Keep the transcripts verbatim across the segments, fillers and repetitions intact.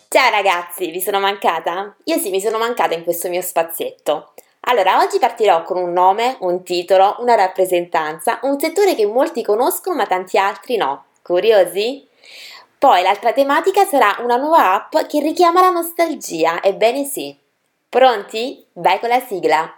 Ciao ragazzi, vi sono mancata? Io sì, mi sono mancata in questo mio spazietto. Allora, oggi partirò con un nome, un titolo, una rappresentanza, un settore che molti conoscono ma tanti altri no. Curiosi? Poi l'altra tematica sarà una nuova app che richiama la nostalgia, ebbene sì. Pronti? Vai con la sigla!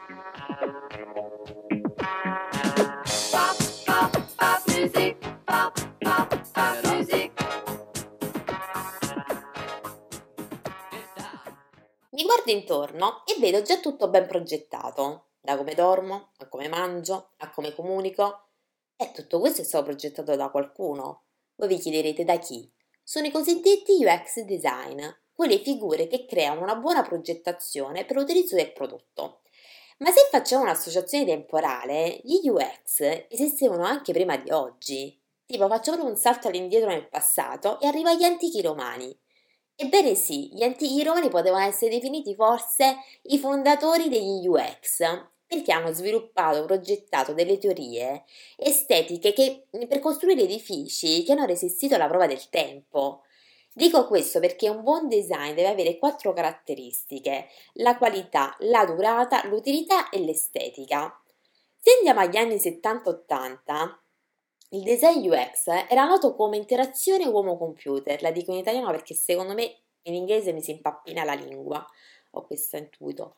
Mi guardo intorno e vedo già tutto ben progettato, da come dormo, a come mangio, a come comunico. E tutto questo è stato progettato da qualcuno. Voi vi chiederete da chi? Sono i cosiddetti U X design, quelle figure che creano una buona progettazione per l'utilizzo del prodotto. Ma se facciamo un'associazione temporale, gli U X esistevano anche prima di oggi. Tipo, faccio proprio un salto all'indietro nel passato e arrivo agli antichi romani. Ebbene sì, gli antichi romani potevano essere definiti forse i fondatori degli U X, perché hanno sviluppato, progettato delle teorie estetiche che, per costruire edifici che hanno resistito alla prova del tempo. Dico questo perché un buon design deve avere quattro caratteristiche: la qualità, la durata, l'utilità e l'estetica. Se andiamo agli anni settanta ottanta, il design U X era noto come interazione uomo-computer, la dico in italiano perché secondo me in inglese mi si impappina la lingua, ho questo intuito.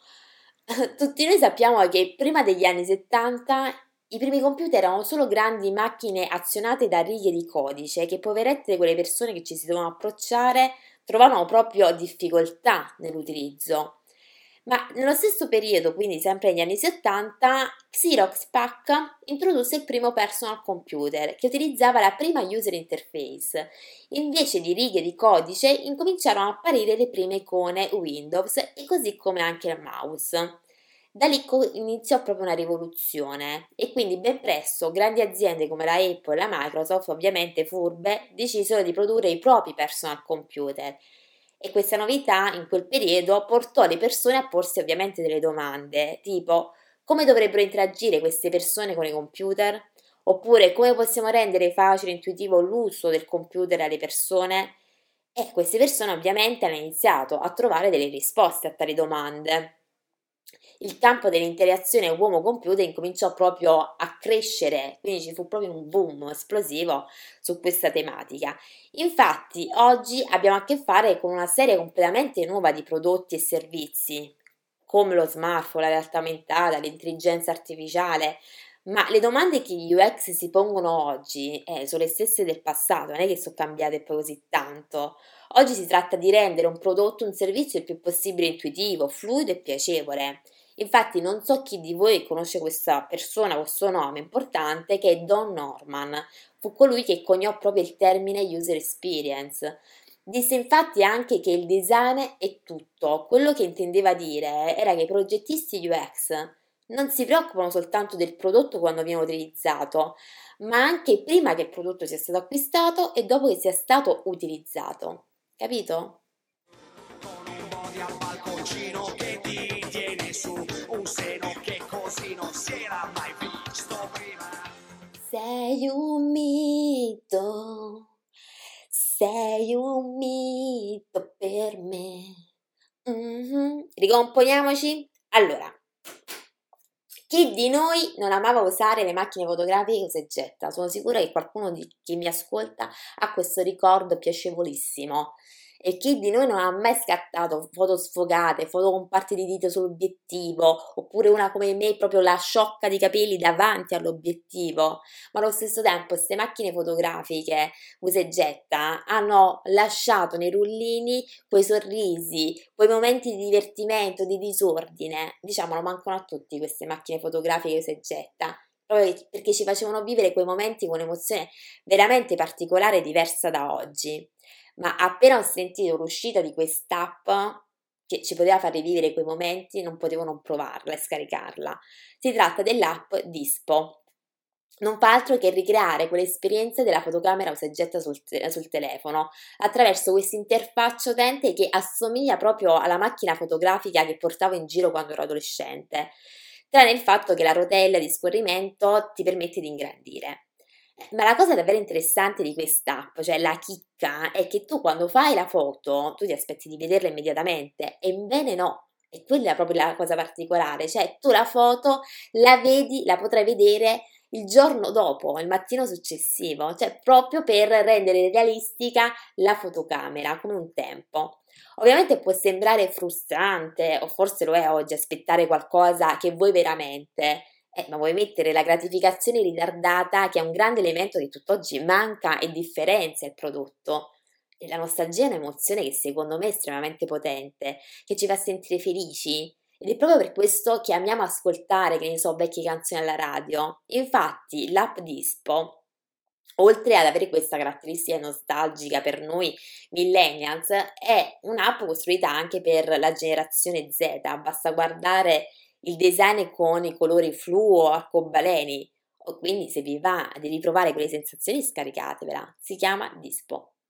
Tutti noi sappiamo che prima degli anni settanta i primi computer erano solo grandi macchine azionate da righe di codice che, poverette, quelle persone che ci si dovevano approcciare trovavano proprio difficoltà nell'utilizzo. Ma nello stesso periodo, quindi sempre negli anni settanta, Xerox PAC introdusse il primo personal computer che utilizzava la prima user interface. Invece di righe di codice incominciarono a apparire le prime icone Windows e così come anche il mouse. Da lì co- iniziò proprio una rivoluzione e quindi ben presto grandi aziende come la Apple e la Microsoft, ovviamente furbe, decisero di produrre i propri personal computer. E questa novità in quel periodo portò le persone a porsi ovviamente delle domande, tipo: come dovrebbero interagire queste persone con i computer? Oppure come possiamo rendere facile e intuitivo l'uso del computer alle persone? E queste persone ovviamente hanno iniziato a trovare delle risposte a tali domande. Il campo dell'interazione uomo-computer incominciò proprio a crescere, quindi ci fu proprio un boom esplosivo su questa tematica. Infatti, oggi abbiamo a che fare con una serie completamente nuova di prodotti e servizi, come lo smartphone, la realtà aumentata, l'intelligenza artificiale. Ma le domande che gli U X si pongono oggi eh, sono le stesse del passato, non è che sono cambiate poi così tanto. Oggi si tratta di rendere un prodotto, un servizio il più possibile intuitivo, fluido e piacevole. Infatti non so chi di voi conosce questa persona, questo nome importante, che è Don Norman. Fu colui che coniò proprio il termine user experience. Disse infatti anche che il design è tutto. Quello che intendeva dire era che i progettisti U X non si preoccupano soltanto del prodotto quando viene utilizzato, ma anche prima che il prodotto sia stato acquistato e dopo che sia stato utilizzato. Capito? Con un body al balconcino che ti tiene su un seno che così non si era mai visto prima. Sei un mito, sei un mito per me. Mhm. Ricomponiamoci? Allora, chi di noi non amava usare le macchine fotografiche usa e getta? Sono sicura che qualcuno di chi mi ascolta ha questo ricordo piacevolissimo. E chi di noi non ha mai scattato foto sfogate, foto con parti di dito sull'obiettivo, oppure una come me, proprio la sciocca di capelli davanti all'obiettivo? Ma allo stesso tempo, queste macchine fotografiche usa e getta hanno lasciato nei rullini quei sorrisi, quei momenti di divertimento, di disordine. Diciamolo, mancano a tutti queste macchine fotografiche usa e getta, proprio perché ci facevano vivere quei momenti con un'emozione veramente particolare e diversa da oggi. Ma appena ho sentito l'uscita di quest'app che ci poteva far rivivere quei momenti, non potevo non provarla e scaricarla. Si tratta dell'app Dispo. Non fa altro che ricreare quell'esperienza della fotocamera usa e getta sul, te- sul telefono attraverso questa interfaccia utente che assomiglia proprio alla macchina fotografica che portavo in giro quando ero adolescente, tranne il fatto che la rotella di scorrimento ti permette di ingrandire. Ma la cosa davvero interessante di quest'app, cioè la chicca, è che tu quando fai la foto, tu ti aspetti di vederla immediatamente, e invece no. E quella è proprio la cosa particolare, cioè tu la foto la vedi, la potrai vedere il giorno dopo, il mattino successivo, cioè proprio per rendere realistica la fotocamera come un tempo. Ovviamente può sembrare frustrante, o forse lo è oggi, aspettare qualcosa che vuoi veramente, eh, ma vuoi mettere la gratificazione ritardata, che è un grande elemento che tutt'oggi manca e differenzia il prodotto. E la nostalgia è un'emozione che secondo me è estremamente potente, che ci fa sentire felici. Ed è proprio per questo che amiamo ascoltare, che ne so, vecchie canzoni alla radio. Infatti, l'app Dispo, oltre ad avere questa caratteristica nostalgica per noi millennials, è un'app costruita anche per la generazione Z. Basta guardare il design con i colori flu o arcobaleni. O quindi se vi va di riprovare quelle sensazioni, scaricatevela. Si chiama Dispo.